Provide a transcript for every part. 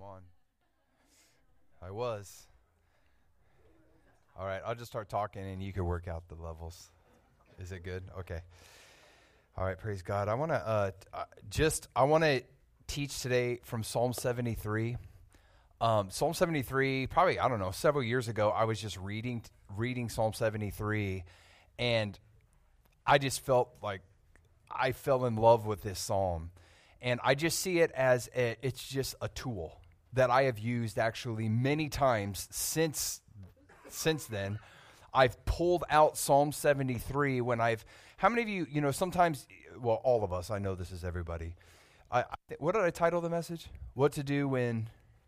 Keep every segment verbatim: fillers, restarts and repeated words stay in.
on. I was. All right, I'll just start talking and you can work out the levels. Is it good? Okay. All right, praise God. I want to uh, uh, just, I want to teach today from Psalm seventy-three. Um, Psalm seventy-three, probably, I don't know, several years ago, I was just reading reading Psalm seventy-three, and I just felt like I fell in love with this psalm. And I just see it as a, it's just a tool that I have used actually many times since since then. I've pulled out Psalm seventy-three when I've, how many of you, you know, sometimes, well, all of us, I know this is everybody. I, I what did I title the message? What to do when,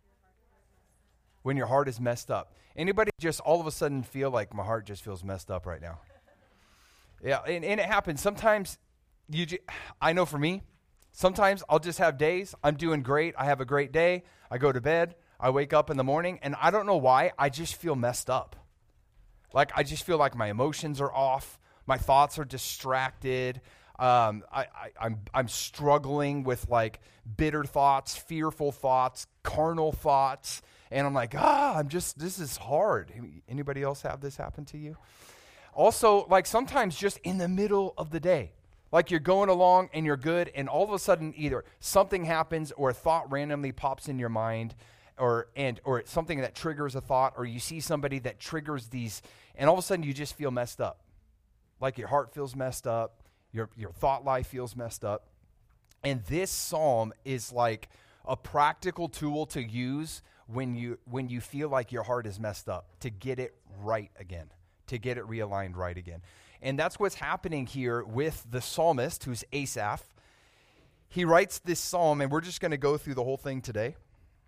when your heart is messed up. Anybody just all of a sudden feel like my heart just feels messed up right now? Yeah, and, and it happens. Sometimes you, ju- I know for me, sometimes I'll just have days, I'm doing great, I have a great day, I go to bed, I wake up in the morning, and I don't know why, I just feel messed up. Like, I just feel like my emotions are off, my thoughts are distracted, um, I, I, I'm I'm struggling with, like, bitter thoughts, fearful thoughts, carnal thoughts, and I'm like, ah, I'm just, this is hard. Anybody else have this happen to you? Also, like, sometimes just in the middle of the day, like you're going along and you're good, and all of a sudden either something happens or a thought randomly pops in your mind, or and or something that triggers a thought, or you see somebody that triggers these, and all of a sudden you just feel messed up. Like your heart feels messed up, your your thought life feels messed up. And this psalm is like a practical tool to use when you when you feel like your heart is messed up, to get it right again, to get it realigned right again. And that's what's happening here with the psalmist, who's Asaph. He writes this psalm, and we're just going to go through the whole thing today.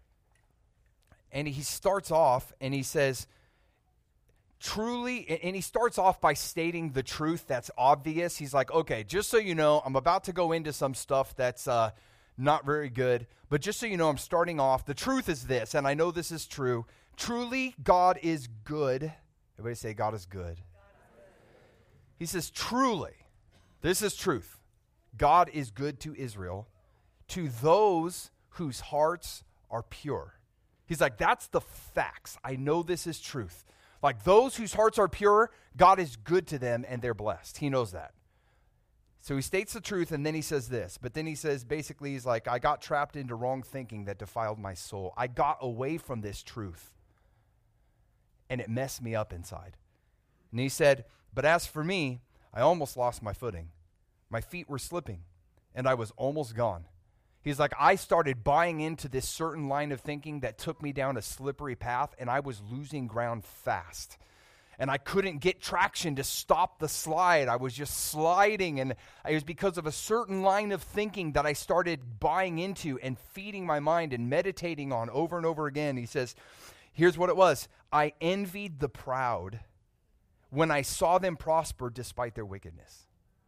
And he starts off, and he says, truly, and he starts off by stating the truth that's obvious. He's like, okay, just so you know, I'm about to go into some stuff that's uh, not very good, but just so you know, I'm starting off. The truth is this, and I know this is true. Truly, God is good. Everybody say, God is good. He says, truly, this is truth. God is good to Israel, to those whose hearts are pure. He's like, that's the facts. I know this is truth. Like, those whose hearts are pure, God is good to them and they're blessed. He knows that. So he states the truth, and then he says this. But then he says, basically, he's like, I got trapped into wrong thinking that defiled my soul. I got away from this truth, and it messed me up inside. And he said, but as for me, I almost lost my footing. My feet were slipping, and I was almost gone. He's like, I started buying into this certain line of thinking that took me down a slippery path, and I was losing ground fast. And I couldn't get traction to stop the slide. I was just sliding, and it was because of a certain line of thinking that I started buying into and feeding my mind and meditating on over and over again. He says, here's what it was. I envied the proud when I saw them prosper despite their wickedness.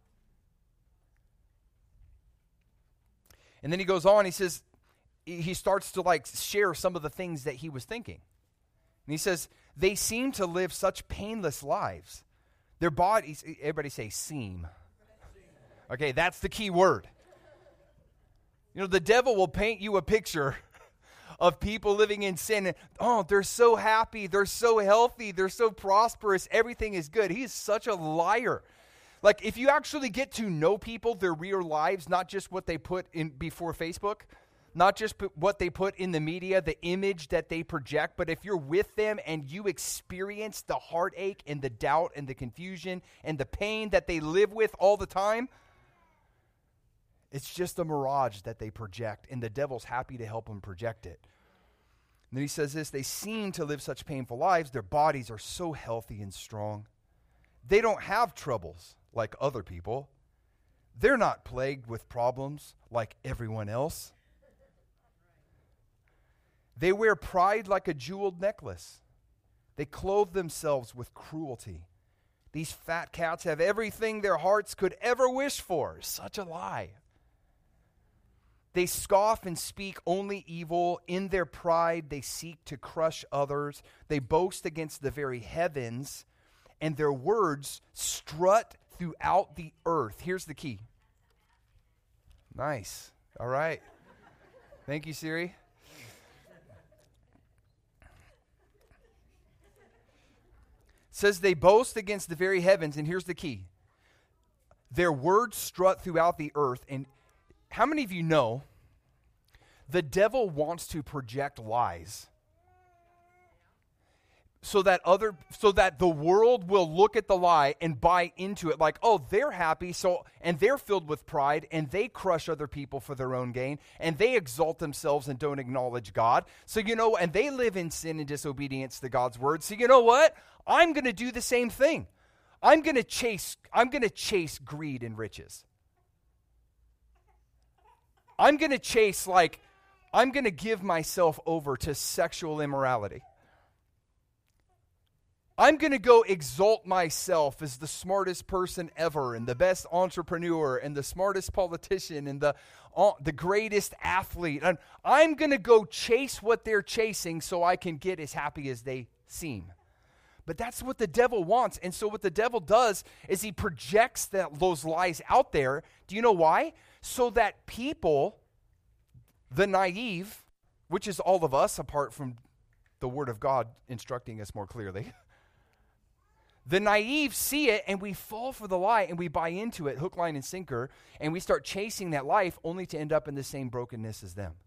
And then he goes on, he says, he starts to like share some of the things that he was thinking. And he says, they seem to live such painless lives. Their bodies, everybody say seem. Okay, that's the key word. You know, the devil will paint you a picture of people living in sin. And, oh, they're so happy, they're so healthy, they're so prosperous, everything is good. He is such a liar. Like, if you actually get to know people, their real lives, not just what they put in before Facebook, not just put what they put in the media, the image that they project, but if you're with them and you experience the heartache and the doubt and the confusion and the pain that they live with all the time, it's just a mirage that they project, and the devil's happy to help them project it. And then he says this, they seem to live such painful lives. Their bodies are so healthy and strong. They don't have troubles like other people. They're not plagued with problems like everyone else. They wear pride like a jeweled necklace. They clothe themselves with cruelty. These fat cats have everything their hearts could ever wish for. Such a lie. They scoff and speak only evil. In their pride, they seek to crush others. They boast against the very heavens, and their words strut throughout the earth. Here's the key. Nice. All right. Thank you, Siri. says they boast against the very heavens, and here's the key. Their words strut throughout the earth. And how many of you know the devil wants to project lies so that other so that the world will look at the lie and buy into it, like, oh, they're happy, so and they're filled with pride, and they crush other people for their own gain, and they exalt themselves and don't acknowledge God. So you know, and they live in sin and disobedience to God's word. So you know what? I'm going to do the same thing. I'm going to chase I'm going to chase greed and riches. I'm going to chase like I'm going to give myself over to sexual immorality. I'm going to go exalt myself as the smartest person ever and the best entrepreneur and the smartest politician and the, uh, the greatest athlete. And I'm going to go chase what they're chasing so I can get as happy as they seem. But that's what the devil wants. And so what the devil does is he projects that, those lies out there. Do you know why? So that people, the naive, which is all of us apart from the Word of God instructing us more clearly, the naive see it, and we fall for the lie, and we buy into it, hook, line, and sinker, and we start chasing that life only to end up in the same brokenness as them.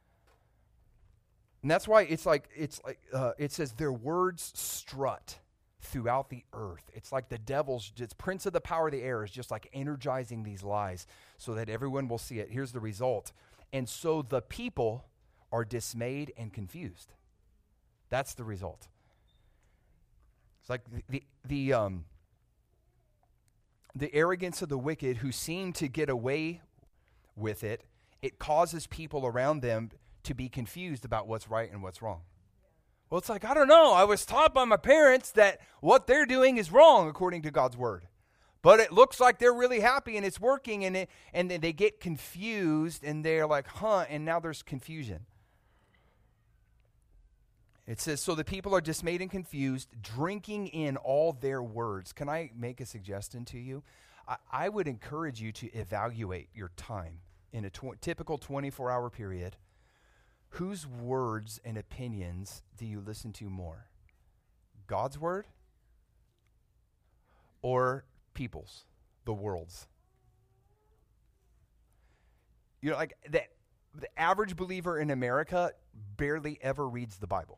And that's why it's like, it's like uh, it says their words strut throughout the earth. It's like the devil's, it's prince of the power of the air is just like energizing these lies so that everyone will see it. Here's the result. And so the people are dismayed and confused. That's the result. It's like the, the, the, um, the arrogance of the wicked who seem to get away with it, it causes people around them to be confused about what's right and what's wrong. Well, it's like, I don't know. I was taught by my parents that what they're doing is wrong according to God's word. But it looks like they're really happy and it's working, and it, and then they get confused and they're like, huh, and now there's confusion. It says, so the people are dismayed and confused, drinking in all their words. Can I make a suggestion to you? I, I would encourage you to evaluate your time in a tw- typical twenty-four hour period. Whose words and opinions do you listen to more? God's word or people's, the world's? You know, like the, the average believer in America barely ever reads the Bible.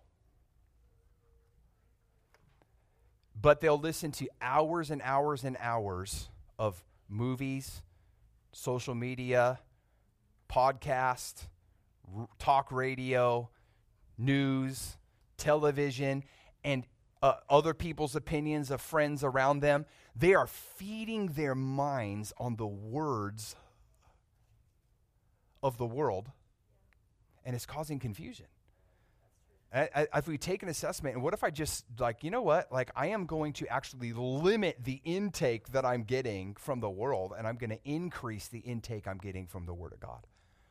But they'll listen to hours and hours and hours of movies, social media, podcast, r- talk radio, news, television, and uh, other people's opinions of friends around them. They are feeding their minds on the words of the world, and it's causing confusion. I, I, if we take an assessment, and what if I just, like, you know what? Like, I am going to actually limit the intake that I'm getting from the world, and I'm going to increase the intake I'm getting from the Word of God.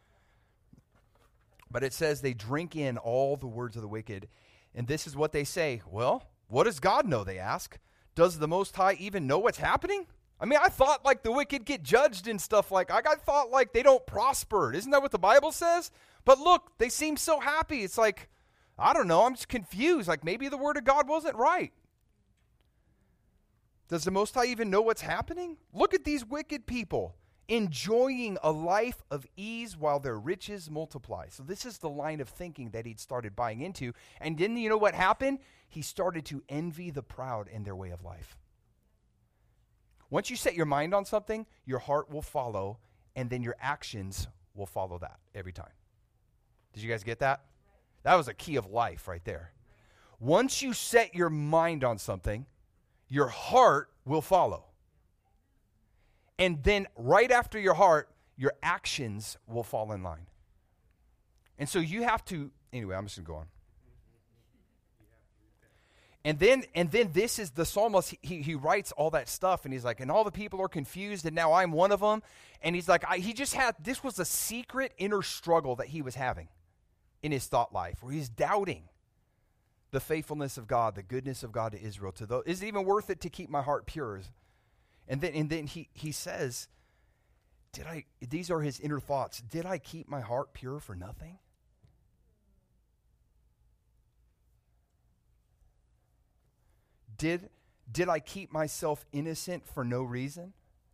But it says they drink in all the words of the wicked, and this is what they say. Well, what does God know, they ask. Does the Most High even know what's happening? I mean, I thought, like, the wicked get judged and stuff like, I thought, like, they don't prosper. Isn't that what the Bible says? But look, they seem so happy. It's like, I don't know, I'm just confused. Like, maybe the Word of God wasn't right. Does the Most High even know what's happening? Look at these wicked people enjoying a life of ease while their riches multiply. So this is the line of thinking that he'd started buying into. And then you know what happened? He started to envy the proud in their way of life. Once you set your mind on something, your heart will follow, and then your actions will follow that every time. Did you guys get that? That was a key of life right there. Once you set your mind on something, your heart will follow. And then right after your heart, your actions will fall in line. And so you have to, anyway, I'm just going to go on. And then and then this is the psalmist, he, he writes all that stuff, and he's like, and all the people are confused, and now I'm one of them. And he's like, I, he just had, this was a secret inner struggle that he was having in his thought life, where he's doubting the faithfulness of God, the goodness of God to Israel. To those, is it even worth it to keep my heart pure? And then and then he he says, did I, these are his inner thoughts, did I keep my heart pure for nothing? Did Did I keep myself innocent for no reason?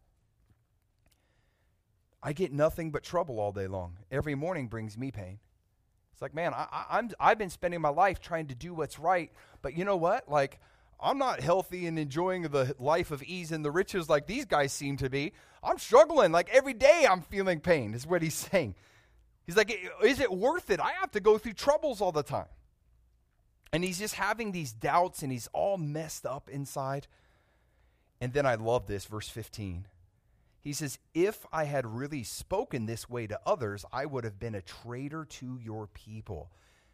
I get nothing but trouble all day long. Every morning brings me pain. It's like, man, I, I, I'm, I've been spending my life trying to do what's right, but you know what? Like, I'm not healthy and enjoying the life of ease and the riches like these guys seem to be. I'm struggling. Like, every day I'm feeling pain, is what he's saying. He's like, is it worth it? I have to go through troubles all the time. And he's just having these doubts, and he's all messed up inside. And then I love this, verse fifteen. He says, if I had really spoken this way to others, I would have been a traitor to your people.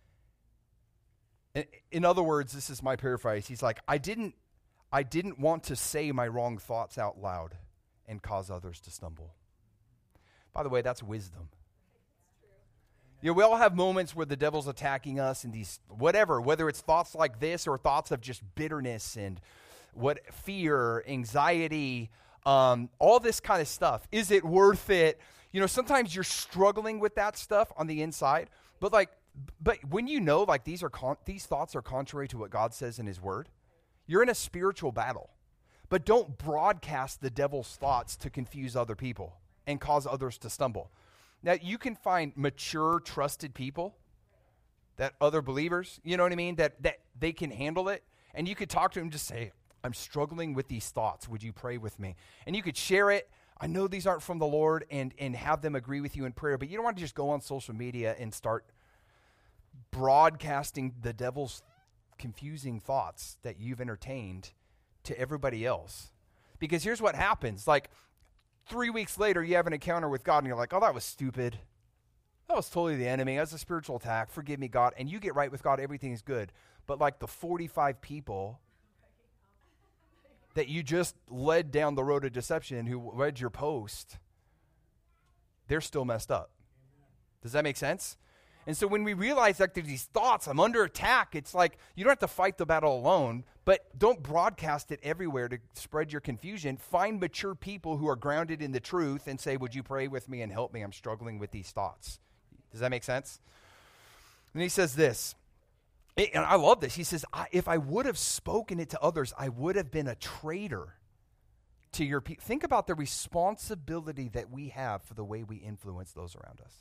In, in other words, this is my paraphrase. He's like, I didn't, I didn't want to say my wrong thoughts out loud and cause others to stumble. By the way, that's wisdom. You know, we all have moments where the devil's attacking us and these, whatever, whether it's thoughts like this or thoughts of just bitterness and what fear, anxiety, um, all this kind of stuff. Is it worth it? You know, sometimes you're struggling with that stuff on the inside, but like, but when you know, like these are con- these thoughts are contrary to what God says in His Word, you're in a spiritual battle. But don't broadcast the devil's thoughts to confuse other people and cause others to stumble. Now, you can find mature, trusted people, that other believers, you know what I mean, that that they can handle it. And you could talk to them and just say, I'm struggling with these thoughts. Would you pray with me? And you could share it. I know these aren't from the Lord, and, and have them agree with you in prayer. But you don't want to just go on social media and start broadcasting the devil's confusing thoughts that you've entertained to everybody else. Because here's what happens. Like, three weeks later, you have an encounter with God, and you're like, oh, that was stupid. That was totally the enemy. That was a spiritual attack. Forgive me, God. And you get right with God. Everything is good. But like the forty-five people that you just led down the road of deception who read your post, they're still messed up. Does that make sense? And so when we realize that there's these thoughts, I'm under attack, it's like you don't have to fight the battle alone, but don't broadcast it everywhere to spread your confusion. Find mature people who are grounded in the truth and say, would you pray with me and help me? I'm struggling with these thoughts. Does that make sense? And he says this, and I love this. He says, I, if I would have spoken it to others, I would have been a traitor to your people. Think about the responsibility that we have for the way we influence those around us.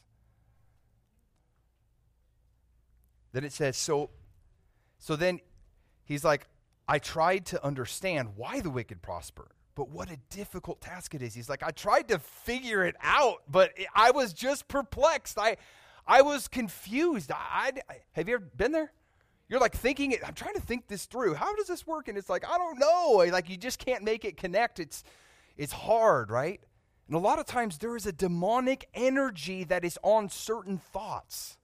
Then it says, so, so then he's like, I tried to understand why the wicked prosper, but what a difficult task it is. He's like, I tried to figure it out, but it, I was just perplexed. I, I was confused. I, I, have you ever been there? You're like thinking it, I'm trying to think this through. How does this work? And it's like, I don't know. Like, you just can't make it connect. It's, it's hard, right? And a lot of times there is a demonic energy that is on certain thoughts.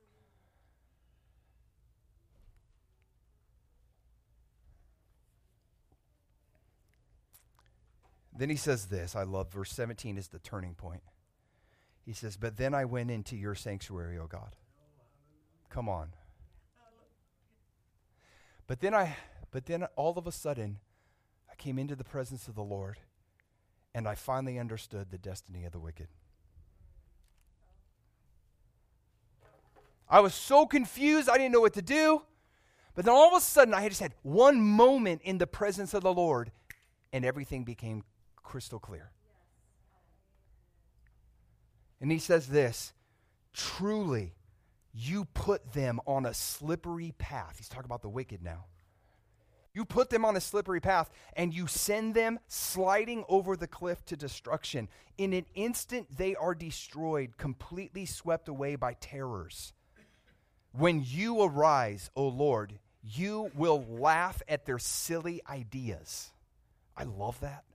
Then he says this, I love verse seventeen is the turning point. He says, but then I went into your sanctuary, O God. Come on. But then I, but then all of a sudden, I came into the presence of the Lord, and I finally understood the destiny of the wicked. I was so confused, I didn't know what to do. But then all of a sudden, I just had one moment in the presence of the Lord, and everything became crystal clear. And he says this, truly, you put them on a slippery path. He's talking about the wicked now. You put them on a slippery path, and you send them sliding over the cliff to destruction. In an instant, they are destroyed, completely swept away by terrors. When you arise, O Lord, you will laugh at their silly ideas. I love that.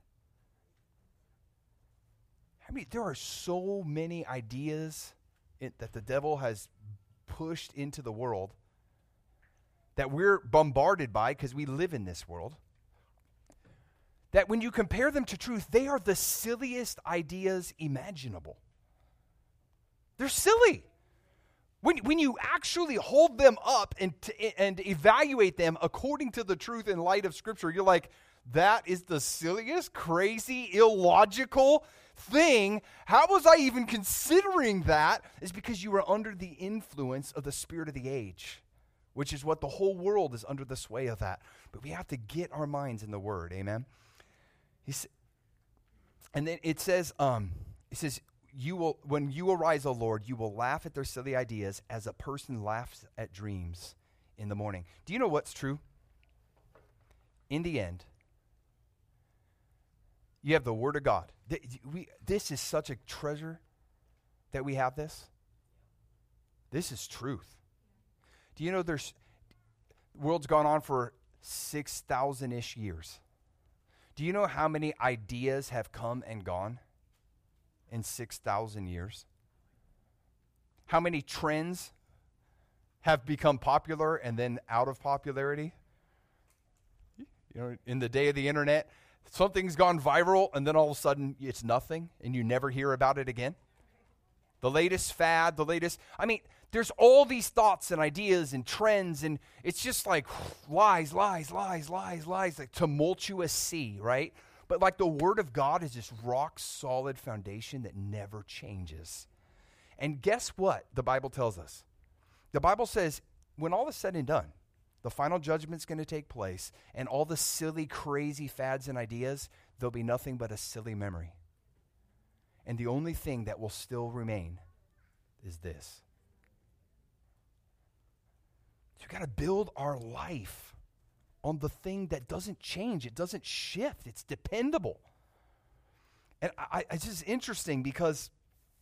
I mean, there are so many ideas it, that the devil has pushed into the world that we're bombarded by because we live in this world, that when you compare them to truth, they are the silliest ideas imaginable. They're silly. When, when you actually hold them up and, t- and evaluate them according to the truth in light of Scripture, you're like, that is the silliest, crazy, illogical thing. How was I even considering that? Is because you were under the influence of the spirit of the age, which is what the whole world is under the sway of that. But we have to get our minds in the Word, amen? He's, and then it says, um, it says, you will, when you arise, O Lord, you will laugh at their silly ideas as a person laughs at dreams in the morning. Do you know what's true? In the end, you have the Word of God. Th- we, this is such a treasure that we have this. This is truth. Do you know there's, the world's gone on for six thousand-ish years. Do you know how many ideas have come and gone in six thousand years? How many trends have become popular and then out of popularity? You know, in the day of the internet, something's gone viral and then all of a sudden it's nothing and you never hear about it again. The latest fad, the latest, I mean, there's all these thoughts and ideas and trends, and it's just like lies, lies, lies, lies, lies, like tumultuous sea, right? But like the Word of God is this rock solid foundation that never changes. And guess what the Bible tells us? The Bible says when all is said and done, the final judgment's going to take place, and all the silly, crazy fads and ideas, there'll be nothing but a silly memory. And the only thing that will still remain is this. So we've got to build our life on the thing that doesn't change. It doesn't shift. It's dependable. And I, I, it's just interesting because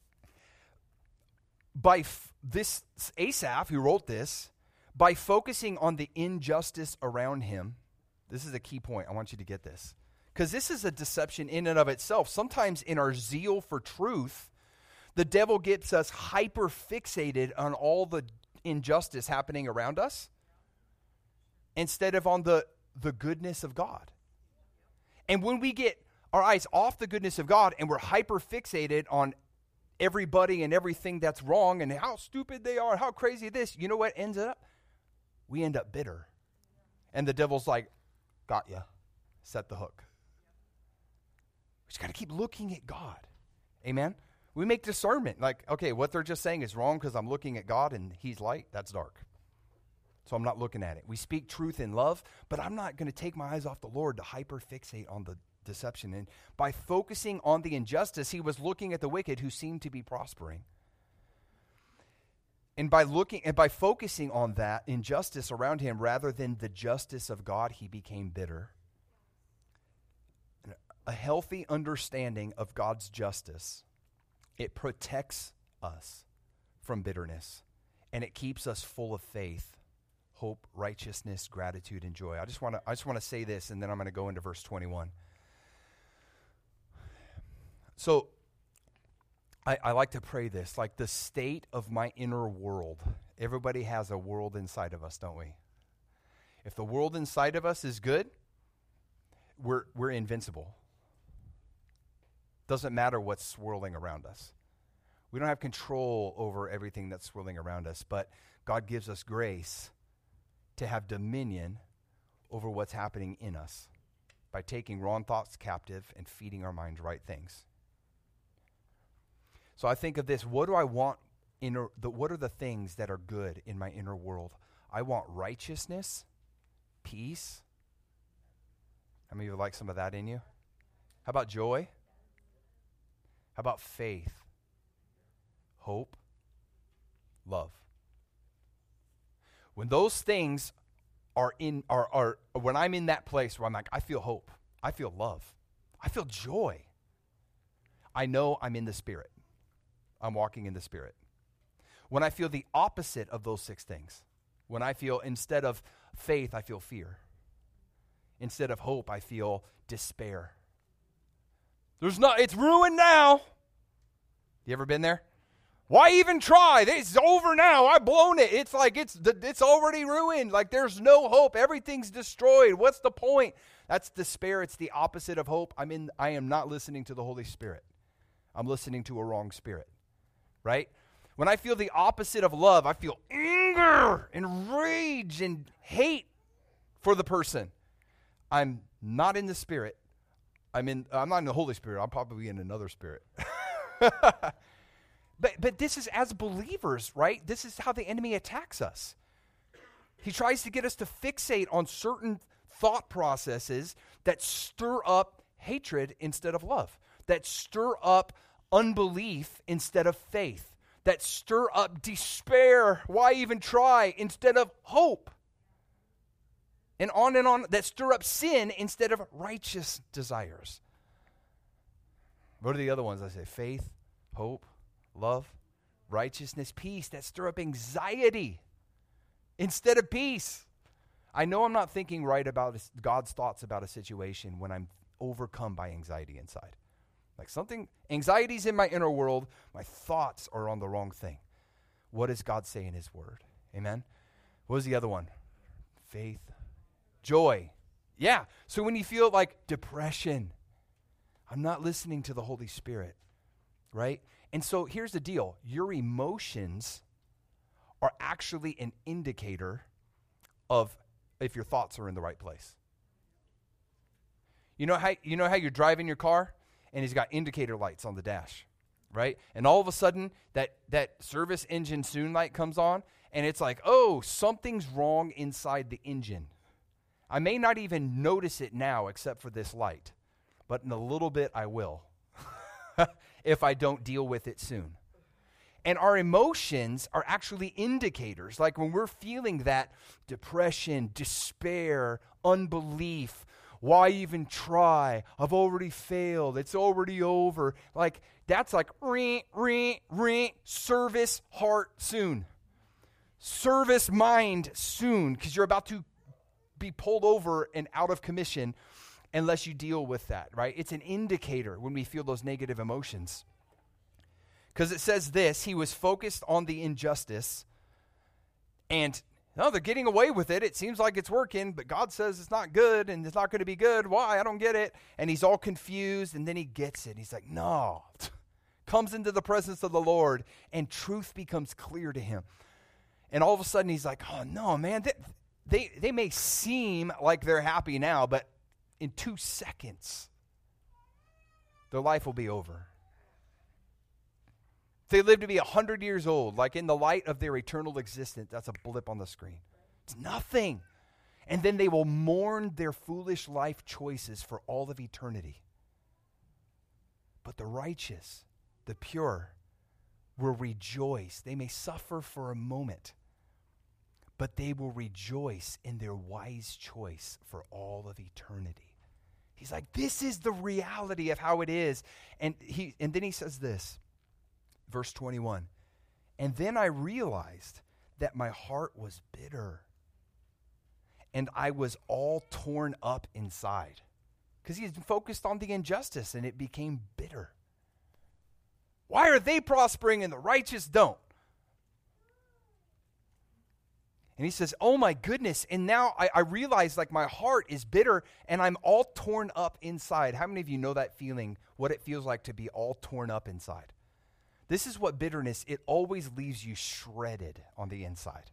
by f- this Asaph, who wrote this, by focusing on the injustice around him, this is a key point. I want you to get this. Because this is a deception in and of itself. Sometimes in our zeal for truth, the devil gets us hyper fixated on all the injustice happening around us instead of on the, the goodness of God. And when we get our eyes off the goodness of God and we're hyper fixated on everybody and everything that's wrong and how stupid they are, how crazy this, you know what ends up? We end up bitter. And the devil's like, got ya. Set the hook. We just got to keep looking at God. Amen? We make discernment. Like, okay, what they're just saying is wrong because I'm looking at God and he's light. That's dark. So I'm not looking at it. We speak truth in love, but I'm not going to take my eyes off the Lord to hyper-fixate on the deception. And by focusing on the injustice, he was looking at the wicked who seemed to be prospering. And by looking and by focusing on that injustice around him rather than the justice of God, he became bitter. A healthy understanding of God's justice, it protects us from bitterness, and it keeps us full of faith, hope, righteousness, gratitude, and joy. I just want to I just want to say this, and then I'm going to go into verse twenty-one. So I, I like to pray this, like the state of my inner world. Everybody has a world inside of us, don't we? If the world inside of us is good, we're we're invincible. Doesn't matter what's swirling around us. We don't have control over everything that's swirling around us, but God gives us grace to have dominion over what's happening in us by taking wrong thoughts captive and feeding our minds right things. So I think of this, what do I want, inner, the, what are the things that are good in my inner world? I want righteousness, peace. How many of you like some of that in you? How about joy? How about faith, hope, love? When those things are in, are, are when I'm in that place where I'm like, I feel hope, I feel love, I feel joy, I know I'm in the Spirit. I'm walking in the Spirit. When I feel the opposite of those six things, when I feel instead of faith, I feel fear. Instead of hope, I feel despair. There's not, it's ruined now. You ever been there? Why even try? It's over now. I've blown it. It's like it's it's already ruined. Like there's no hope. Everything's destroyed. What's the point? That's despair. It's the opposite of hope. I'm in I am not listening to the Holy Spirit. I'm listening to a wrong spirit. Right? When I feel the opposite of love, I feel anger and rage and hate for the person. I'm not in the Spirit. I'm in. I'm not in the Holy Spirit. I'm probably in another spirit. but but this is as believers, right? This is how the enemy attacks us. He tries to get us to fixate on certain thought processes that stir up hatred instead of love, that stir up unbelief instead of faith, that stir up despair, why even try, instead of hope. And on and on, that stir up sin instead of righteous desires. What are the other ones I say? Faith, hope, love, righteousness, peace, that stir up anxiety instead of peace. I know I'm not thinking right about God's thoughts about a situation when I'm overcome by anxiety inside. Like something, anxiety's in my inner world, my thoughts are on the wrong thing. What does God say in his word? Amen? What was the other one? Faith, joy. Yeah, so when you feel like depression, I'm not listening to the Holy Spirit, right? And so here's the deal. Your emotions are actually an indicator of if your thoughts are in the right place. You know how you know how you're driving your car and it's got indicator lights on the dash, right? And all of a sudden that that service engine soon light comes on and it's like, "Oh, something's wrong inside the engine." I may not even notice it now except for this light, but in a little bit I will if I don't deal with it soon. And our emotions are actually indicators. Like when we're feeling that depression, despair, unbelief, why even try? I've already failed. It's already over. Like that's like ring, ring, ring, service heart soon. Service mind soon, because you're about to be pulled over and out of commission unless you deal with that, right? It's an indicator when we feel those negative emotions. Because it says this, he was focused on the injustice, and no, they're getting away with it. It seems like it's working, but God says it's not good, and it's not going to be good. Why? I don't get it. And he's all confused, and then he gets it. He's like, no. Comes into the presence of the Lord, and truth becomes clear to him. And all of a sudden, he's like, oh, no, man. They, they, they may seem like they're happy now, but in two seconds, their life will be over. If they live to be one hundred years old, like in the light of their eternal existence, that's a blip on the screen. It's nothing. And then they will mourn their foolish life choices for all of eternity. But the righteous, the pure, will rejoice. They may suffer for a moment, but they will rejoice in their wise choice for all of eternity. He's like, this is the reality of how it is. And he, and then he says this. Verse twenty-one, and then I realized that my heart was bitter and I was all torn up inside because he's focused on the injustice and it became bitter. Why are they prospering and the righteous don't? And he says, oh my goodness, and now I, I realize like my heart is bitter and I'm all torn up inside. How many of you know that feeling, what it feels like to be all torn up inside? This is what bitterness, it always leaves you shredded on the inside.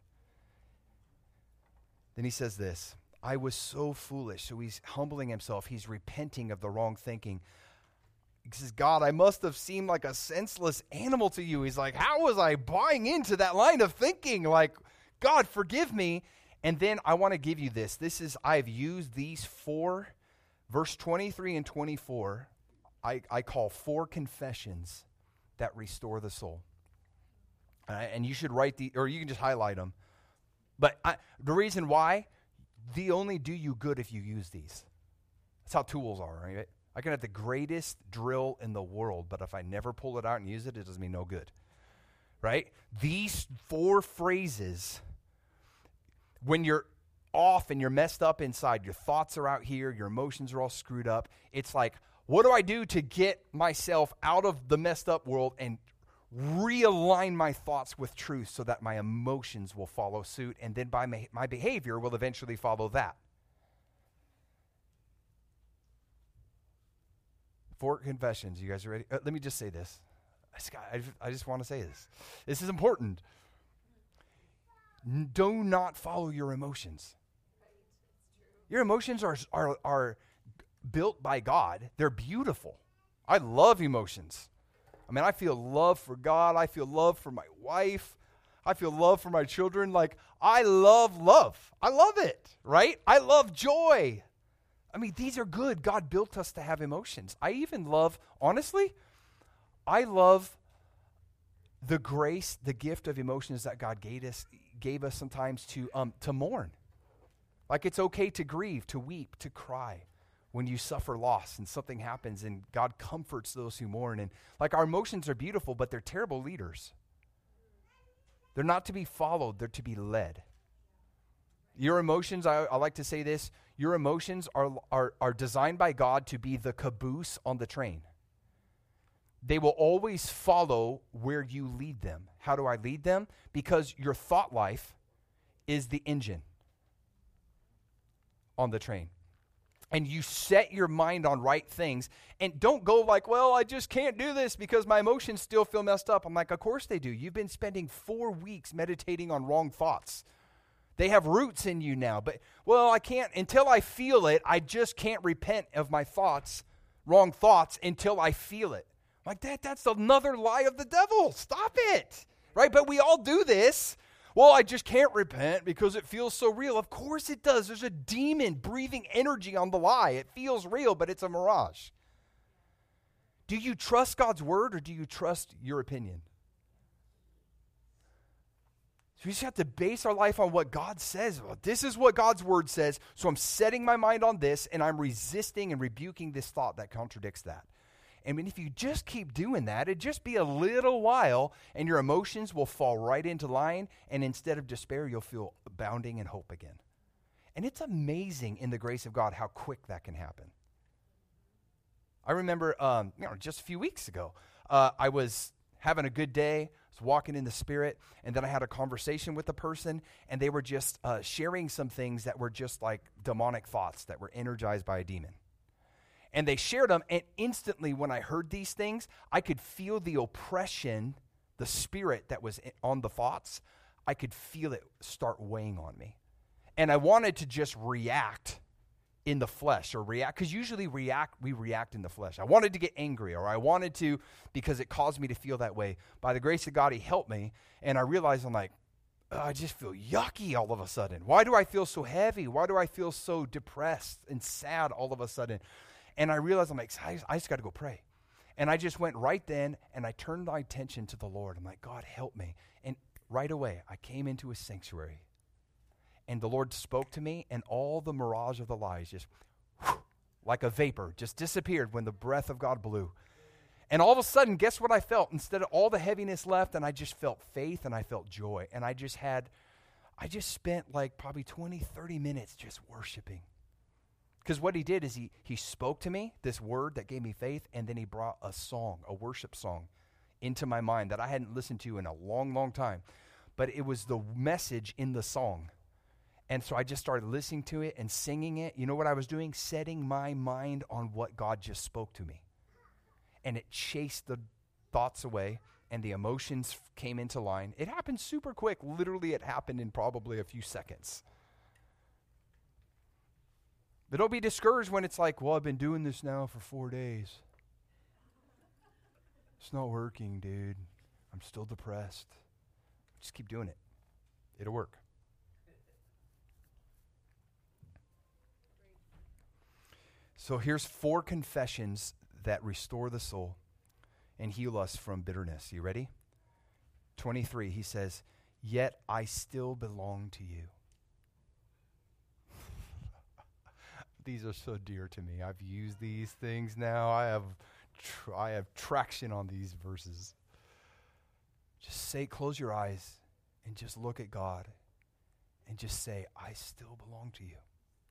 Then he says this, I was so foolish. So he's humbling himself. He's repenting of the wrong thinking. He says, God, I must have seemed like a senseless animal to you. He's like, how was I buying into that line of thinking? Like, God, forgive me. And then I want to give you this. This is, I've used these four, verse twenty-three and twenty-four, I, I call four confessions that restore the soul. Uh, and you should write the, or you can just highlight them. But I, the reason why, they only do you good if you use these. That's how tools are, right? I can have the greatest drill in the world, but if I never pull it out and use it, it does me no good, right? These four phrases, when you're off and you're messed up inside, your thoughts are out here, your emotions are all screwed up, it's like, what do I do to get myself out of the messed up world and realign my thoughts with truth so that my emotions will follow suit, and then by my, my behavior will eventually follow that? Four confessions. You guys are ready? Uh, let me just say this. I just, I just, I just want to say this. This is important. N- do not follow your emotions. Your emotions are are are built by God. They're beautiful. I love emotions. I mean, I feel love for God. I feel love for my wife. I feel love for my children. Like, I love love. I love it, right? I love joy. I mean, these are good. God built us to have emotions. I even love, honestly, I love the grace, the gift of emotions that God gave us, gave us sometimes to um, to mourn. Like, it's okay to grieve, to weep, to cry when you suffer loss and something happens and God comforts those who mourn. And like, our emotions are beautiful, but they're terrible leaders. They're not to be followed, they're to be led. Your emotions, I, I like to say this, your emotions are, are, are designed by God to be the caboose on the train. They will always follow where you lead them. How do I lead them? Because your thought life is the engine on the train. And you set your mind on right things. And don't go like, well, I just can't do this because my emotions still feel messed up. I'm like, of course they do. You've been spending four weeks meditating on wrong thoughts. They have roots in you now. But, well, I can't, until I feel it, I just can't repent of my thoughts, wrong thoughts, until I feel it. Like that, that's another lie of the devil. Stop it. Right? But we all do this. Well, I just can't repent because it feels so real. Of course it does. There's a demon breathing energy on the lie. It feels real, but it's a mirage. Do you trust God's word or do you trust your opinion? So we just have to base our life on what God says. Well, this is what God's word says, so I'm setting my mind on this, and I'm resisting and rebuking this thought that contradicts that. I mean, if you just keep doing that, it'd just be a little while, and your emotions will fall right into line, and instead of despair, you'll feel abounding in hope again. And it's amazing in the grace of God how quick that can happen. I remember um, you know, just a few weeks ago, uh, I was having a good day, I was walking in the Spirit, and then I had a conversation with a person, and they were just uh, sharing some things that were just like demonic thoughts that were energized by a demon. And they shared them, and instantly when I heard these things, I could feel the oppression, the spirit that was on the thoughts. I could feel it start weighing on me. And I wanted to just react in the flesh, or react, because usually react, we react in the flesh. I wanted to get angry, or I wanted to, because it caused me to feel that way. By the grace of God, he helped me, and I realized I'm like, oh, I just feel yucky all of a sudden. Why do I feel so heavy? Why do I feel so depressed and sad all of a sudden? And I realized, I'm like, I just, I just got to go pray. And I just went right then, and I turned my attention to the Lord. I'm like, God, help me. And right away, I came into a sanctuary. And the Lord spoke to me, and all the mirage of the lies just, whew, like a vapor, just disappeared when the breath of God blew. And all of a sudden, guess what I felt? Instead of all the heaviness left, and I just felt faith, and I felt joy. And I just had, I just spent like probably twenty, thirty minutes just worshiping. Because what he did is he he spoke to me, this word that gave me faith, and then he brought a song, a worship song, into my mind that I hadn't listened to in a long, long time. But it was the message in the song. And so I just started listening to it and singing it. You know what I was doing? Setting my mind on what God just spoke to me. And it chased the thoughts away, and the emotions came into line. It happened super quick. Literally, it happened in probably a few seconds. But don't be discouraged when it's like, well, I've been doing this now for four days. It's not working, dude. I'm still depressed. Just keep doing it. It'll work. So here's four confessions that restore the soul and heal us from bitterness. You ready? twenty-three, he says, yet I still belong to you. These are so dear to me. I've used these things now. I have tr- I have traction on these verses. Just say, close your eyes and just look at God and just say, I still belong to you.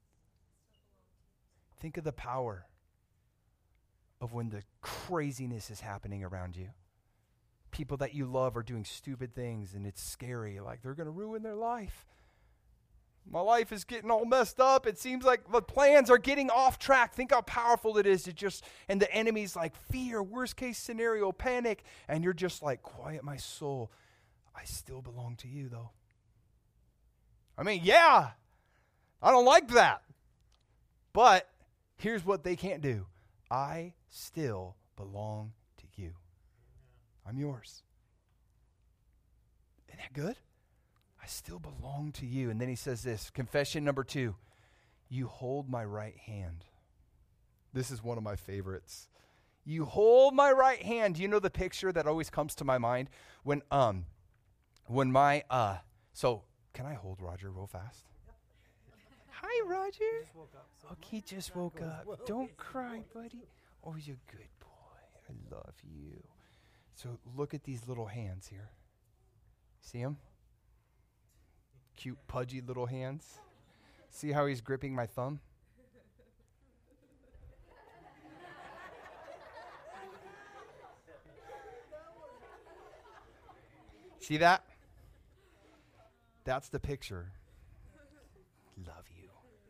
Think of the power of when the craziness is happening around you. People that you love are doing stupid things, and it's scary. Like, they're going to ruin their life. My life is getting all messed up. It seems like the plans are getting off track. Think how powerful it is to just, and the enemy's like fear, worst case scenario, panic. And you're just like, quiet my soul. I still belong to you, though. I mean, yeah, I don't like that. But here's what they can't do. I still belong to you. I'm yours. Isn't that good? I still belong to you. And then he says this, confession number two, you hold my right hand. This is one of my favorites. You hold my right hand. You know the picture that always comes to my mind when um when my uh so can I hold Roger real fast? Hi, Roger. He just woke up. So oh, he just woke up. Well. Don't cry, buddy. Oh, you're a good boy. I love you. So look at these little hands here. See them? Cute, pudgy little hands. See how he's gripping my thumb? See that? That's the picture. Love you.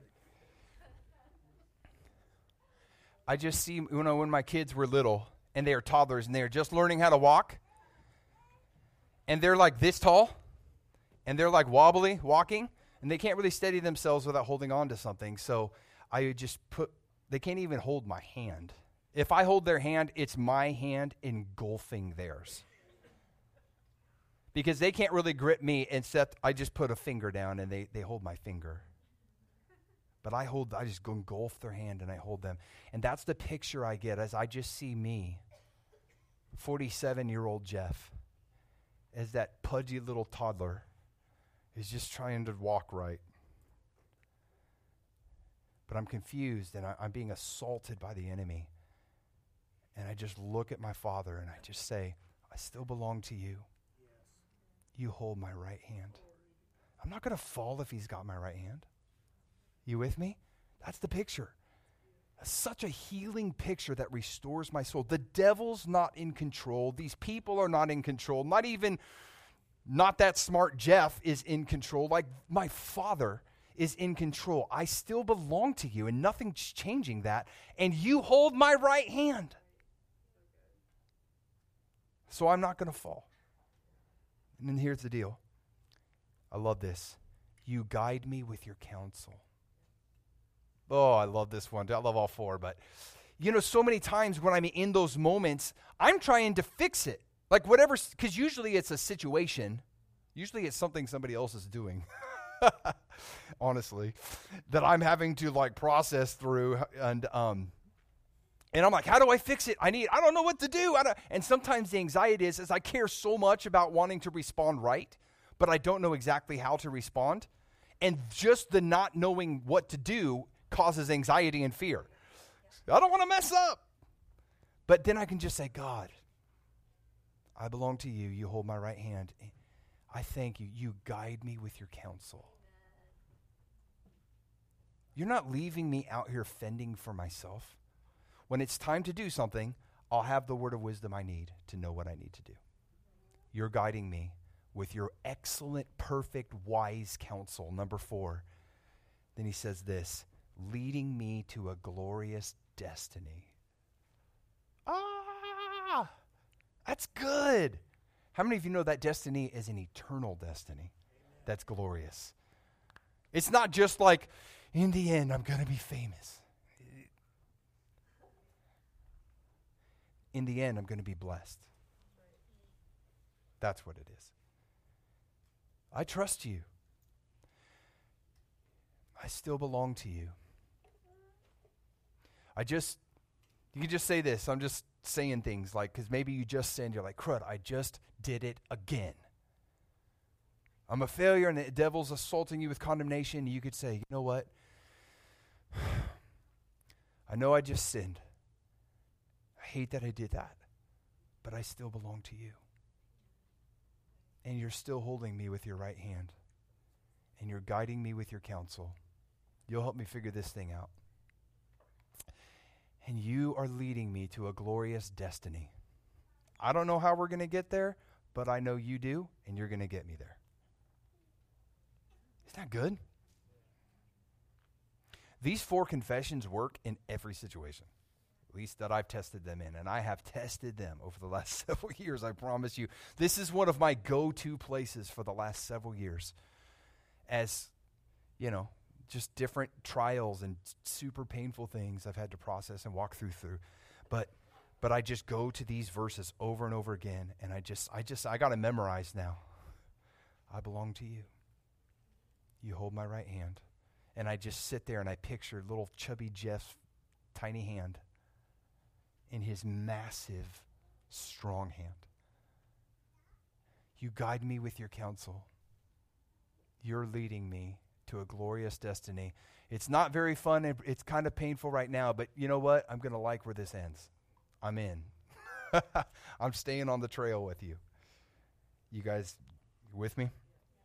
I just see, you know, when my kids were little and they are toddlers and they're just learning how to walk and they're like this tall and they're like wobbly walking and they can't really steady themselves without holding on to something. So I would just put, they can't even hold my hand. If I hold their hand, it's my hand engulfing theirs. Because they can't really grip me except I just put a finger down and they, they hold my finger. But I hold, I just engulf their hand and I hold them. And that's the picture I get as I just see me, forty-seven-year-old Jeff, as that pudgy little toddler is just trying to walk right. But I'm confused and I, I'm being assaulted by the enemy. And I just look at my Father and I just say, I still belong to you. You hold my right hand. I'm not going to fall if he's got my right hand. You with me? That's the picture. That's such a healing picture that restores my soul. The devil's not in control. These people are not in control. Not even, not that smart Jeff is in control. Like my Father is in control. I still belong to you and nothing's changing that. And you hold my right hand. So I'm not going to fall. And then here's the deal. I love this. You guide me with your counsel. Oh, I love this one. I love all four. But, you know, so many times when I'm in those moments, I'm trying to fix it. Like whatever, because usually it's a situation. Usually it's something somebody else is doing. Honestly. That I'm having to like process through. And, um, And I'm like, how do I fix it? I need, I don't know what to do. I don't, and sometimes the anxiety is, is I care so much about wanting to respond right, but I don't know exactly how to respond. And just the not knowing what to do causes anxiety and fear. I don't want to mess up. But then I can just say, God, I belong to you. You hold my right hand. I thank you. You guide me with your counsel. You're not leaving me out here fending for myself. When it's time to do something, I'll have the word of wisdom I need to know what I need to do. You're guiding me with your excellent, perfect, wise counsel. Number four. Then he says this, leading me to a glorious destiny. Ah, that's good. How many of you know that destiny is an eternal destiny? That's glorious. It's not just like, in the end, I'm going to be famous. In the end, I'm going to be blessed. That's what it is. I trust you. I still belong to you. I just, you can just say this. I'm just saying things like, because maybe you just sinned. You're like, crud, I just did it again. I'm a failure and the devil's assaulting you with condemnation. You could say, you know what? I know I just sinned. I hate that I did that, but I still belong to you. And you're still holding me with your right hand. And you're guiding me with your counsel. You'll help me figure this thing out. And you are leading me to a glorious destiny. I don't know how we're going to get there, but I know you do, and you're going to get me there. Isn't that good? These four confessions work in every situation, at least that I've tested them in, and I have tested them over the last several years, I promise you. This is one of my go-to places for the last several years as, you know, just different trials and super painful things I've had to process and walk through through. But but I just go to these verses over and over again, and I just, I just, I got to memorize now. I belong to you. You hold my right hand. And I just sit there and I picture little chubby Jeff's tiny hand in his massive, strong hand. You guide me with your counsel. You're leading me to a glorious destiny. It's not very fun. And it's kind of painful right now, but you know what? I'm going to like where this ends. I'm in. I'm staying on the trail with you. You guys with me?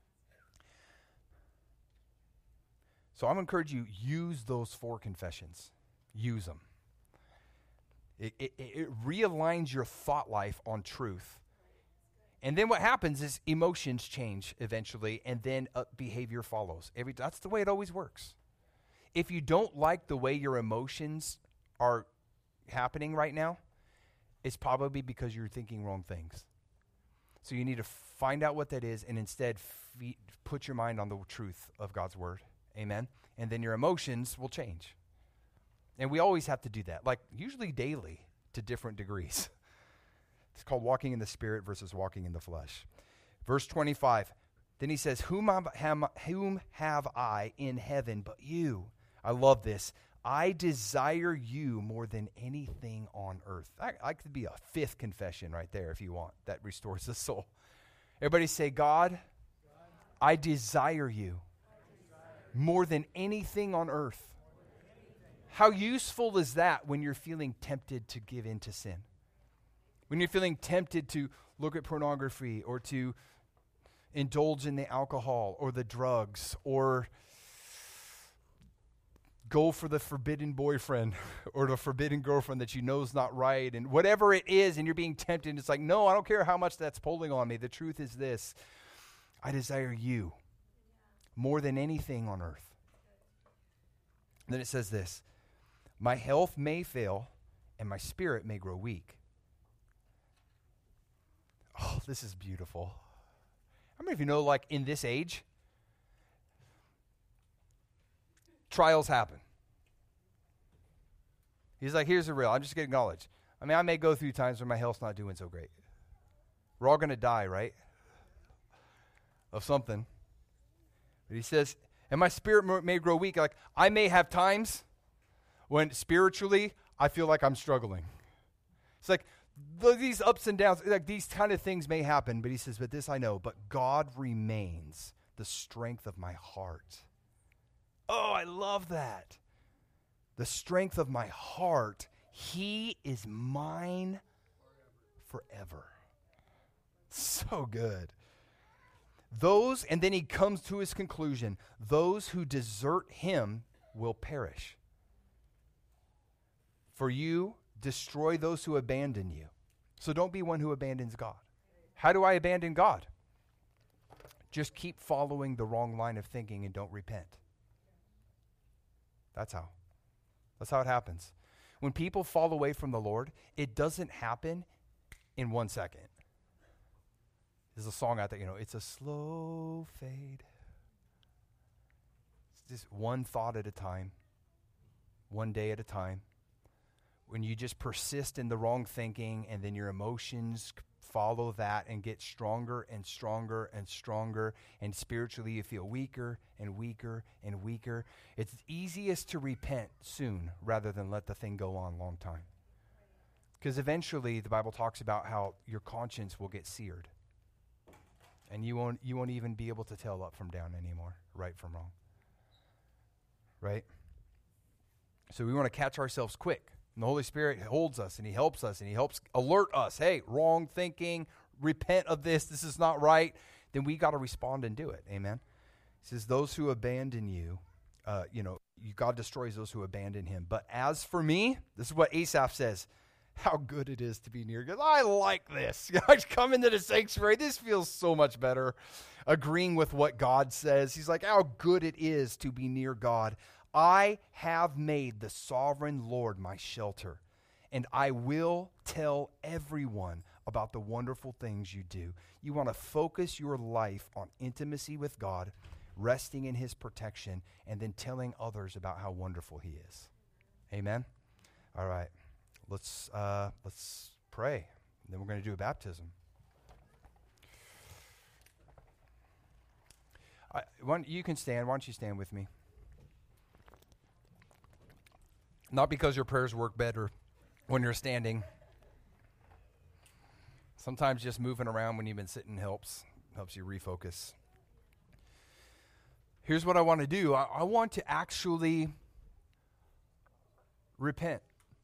So I'm going to encourage you, use those four confessions. Use them. It, it, it realigns your thought life on truth. And then what happens is emotions change eventually, and then uh, behavior follows. Every That's the way it always works. If you don't like the way your emotions are happening right now, it's probably because you're thinking wrong things. So you need to find out what that is and instead fe- put your mind on the truth of God's word. Amen? And then your emotions will change. And we always have to do that, like usually daily to different degrees. It's called walking in the Spirit versus walking in the flesh. Verse twenty-five, then he says, whom have, whom have I in heaven but you? I love this. I desire you more than anything on earth. I, I could be a fifth confession right there if you want. That restores the soul. Everybody say, God, God I desire you more than anything on earth. How useful is that when you're feeling tempted to give in to sin? When you're feeling tempted to look at pornography or to indulge in the alcohol or the drugs or go for the forbidden boyfriend or the forbidden girlfriend that you know is not right, and whatever it is, and you're being tempted, and it's like, no, I don't care how much that's pulling on me. The truth is this. I desire you more than anything on earth. And then it says this, my health may fail and my spirit may grow weak. Oh, this is beautiful. How many of you know, like, in this age, trials happen? He's like, here's the real. I'm just getting knowledge. I mean, I may go through times when my health's not doing so great. We're all going to die, right? Of something. But he says, and my spirit may grow weak. Like, I may have times when spiritually I feel like I'm struggling. It's like, these ups and downs, like these kind of things may happen, but he says, but this I know, but God remains the strength of my heart. Oh, I love that. The strength of my heart. He is mine forever. So good. Those, and then he comes to his conclusion, those who desert him will perish. For you, destroy those who abandon you. So don't be one who abandons God. How do I abandon God? Just keep following the wrong line of thinking and don't repent. That's how. That's how it happens. When people fall away from the Lord, it doesn't happen in one second. There's a song out there, you know, it's a slow fade. It's just one thought at a time, one day at a time. When you just persist in the wrong thinking and then your emotions follow that and get stronger and stronger and stronger, and spiritually you feel weaker and weaker and weaker, it's easiest to repent soon rather than let the thing go on a long time. Because eventually the Bible talks about how your conscience will get seared. And you won't you won't even be able to tell up from down anymore, right from wrong. Right? So we want to catch ourselves quick. And the Holy Spirit holds us and he helps us and he helps alert us. Hey, wrong thinking, repent of this, this is not right. Then we got to respond and do it. Amen. He says, those who abandon you, uh, you know, you, God destroys those who abandon him. But as for me, this is what Asaph says, how good it is to be near God. I like this. I come into the sanctuary. This feels so much better. Agreeing with what God says. He's like, how good it is to be near God. I have made the sovereign Lord my shelter, and I will tell everyone about the wonderful things you do. You want to focus your life on intimacy with God, resting in his protection, and then telling others about how wonderful he is. Amen? All right. Let's uh, let's pray. Then we're going to do a baptism. I, one, you can stand. Why don't you stand with me? Not because your prayers work better when you're standing. Sometimes just moving around when you've been sitting helps, helps you refocus. Here's what I want to do. I, I want to actually repent.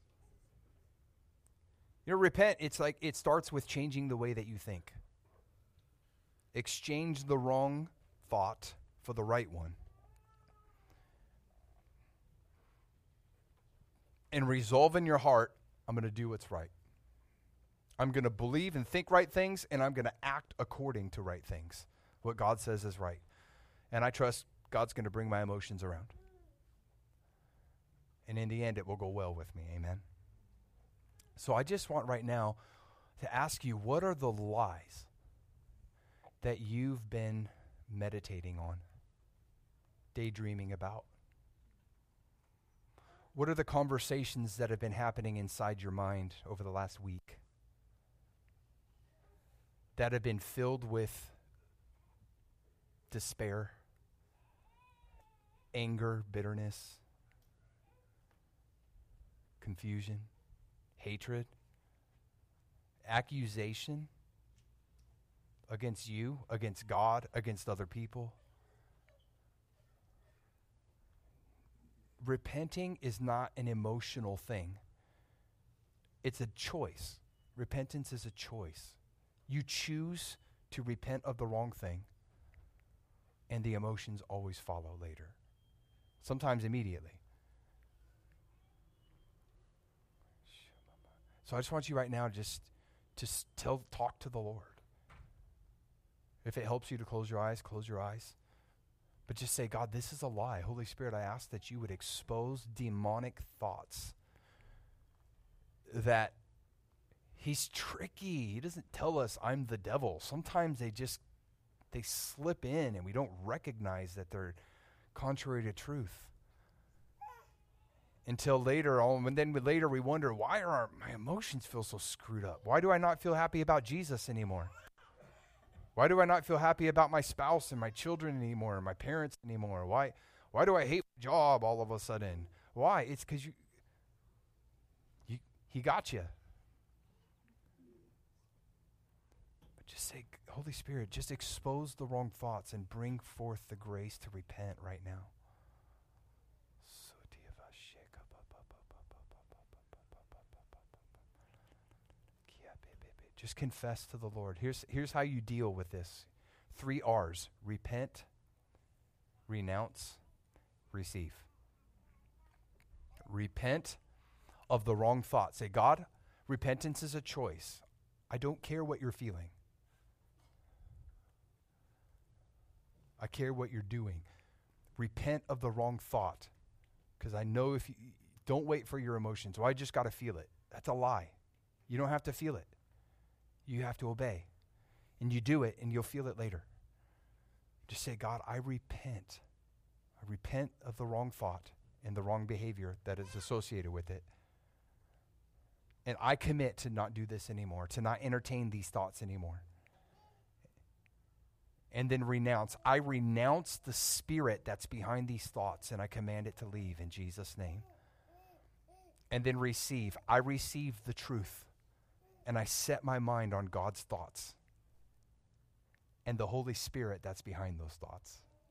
You know, repent, it's like it starts with changing the way that you think. Exchange the wrong thought for the right one. And resolve in your heart, I'm going to do what's right. I'm going to believe and think right things, and I'm going to act according to right things. What God says is right. And I trust God's going to bring my emotions around. And in the end, it will go well with me. Amen. So I just want right now to ask you, what are the lies that you've been meditating on, daydreaming about? What are the conversations that have been happening inside your mind over the last week that have been filled with despair, anger, bitterness, confusion, hatred, accusation against you, against God, against other people? Repenting is not an emotional thing. It's a choice. Repentance is a choice. You choose to repent of the wrong thing, and the emotions always follow later, sometimes immediately. So I just want you right now just to tell, talk to the Lord. If it helps you to close your eyes, close your eyes. But just say, God, this is a lie. Holy Spirit, I ask that you would expose demonic thoughts. That he's tricky. He doesn't tell us I'm the devil. Sometimes they just, they slip in and we don't recognize that they're contrary to truth. Until later, and then later we wonder, why are our, my emotions feel so screwed up? Why do I not feel happy about Jesus anymore? Why do I not feel happy about my spouse and my children anymore, and my parents anymore? Why, why do I hate my job all of a sudden? Why? It's because you, you, he got you. But just say, Holy Spirit, just expose the wrong thoughts and bring forth the grace to repent right now. Just confess to the Lord. Here's, here's how you deal with this. Three R's. Repent, renounce, receive. Repent of the wrong thought. Say, God, repentance is a choice. I don't care what you're feeling. I care what you're doing. Repent of the wrong thought. Because I know if you, don't wait for your emotions. Well, I just got to feel it. That's a lie. You don't have to feel it. You have to obey. And you do it, and you'll feel it later. Just say, God, I repent. I repent of the wrong thought and the wrong behavior that is associated with it. And I commit to not do this anymore, to not entertain these thoughts anymore. And then renounce. I renounce the spirit that's behind these thoughts, and I command it to leave in Jesus' name. And then receive. I receive the truth. And I set my mind on God's thoughts and the Holy Spirit that's behind those thoughts.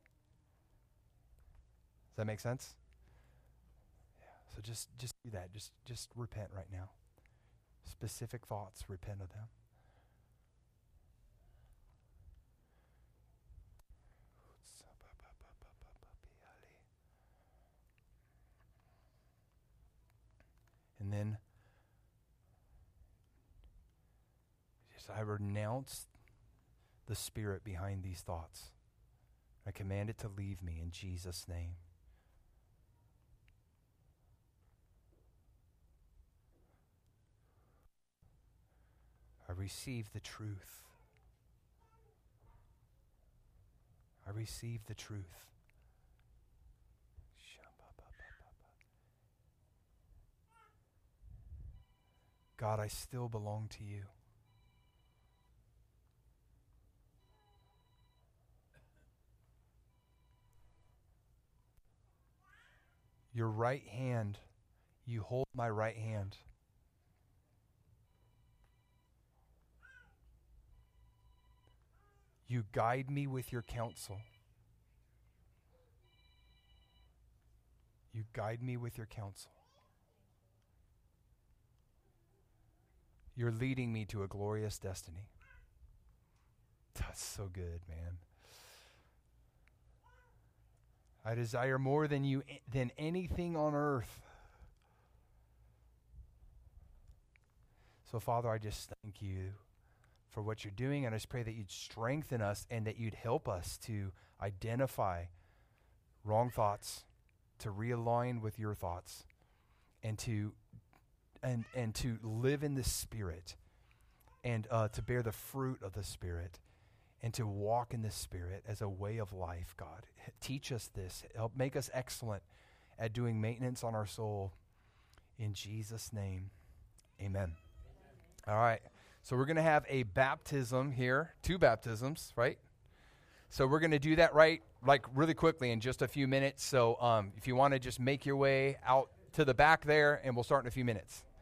Does that make sense? Yeah. So just, just do that. Just, just repent right now. Specific thoughts, repent of them. And then I renounce the spirit behind these thoughts. I command it to leave me in Jesus' name. I receive the truth. I receive the truth. God, I still belong to you. Your right hand, you hold my right hand. You guide me with your counsel. You guide me with your counsel. You're leading me to a glorious destiny. That's so good, man. I desire more than you than anything on earth. So, Father, I just thank you for what you're doing, and I just pray that you'd strengthen us and that you'd help us to identify wrong thoughts, to realign with your thoughts, and to and and to live in the Spirit, and uh, to bear the fruit of the Spirit, and to walk in the Spirit as a way of life. God, teach us this. Help make us excellent at doing maintenance on our soul. In Jesus' name, amen. All right. So we're going to have a baptism here, two baptisms, right? So we're going to do that right, like really quickly in just a few minutes. So um, if you want to just make your way out to the back there, and we'll start in a few minutes.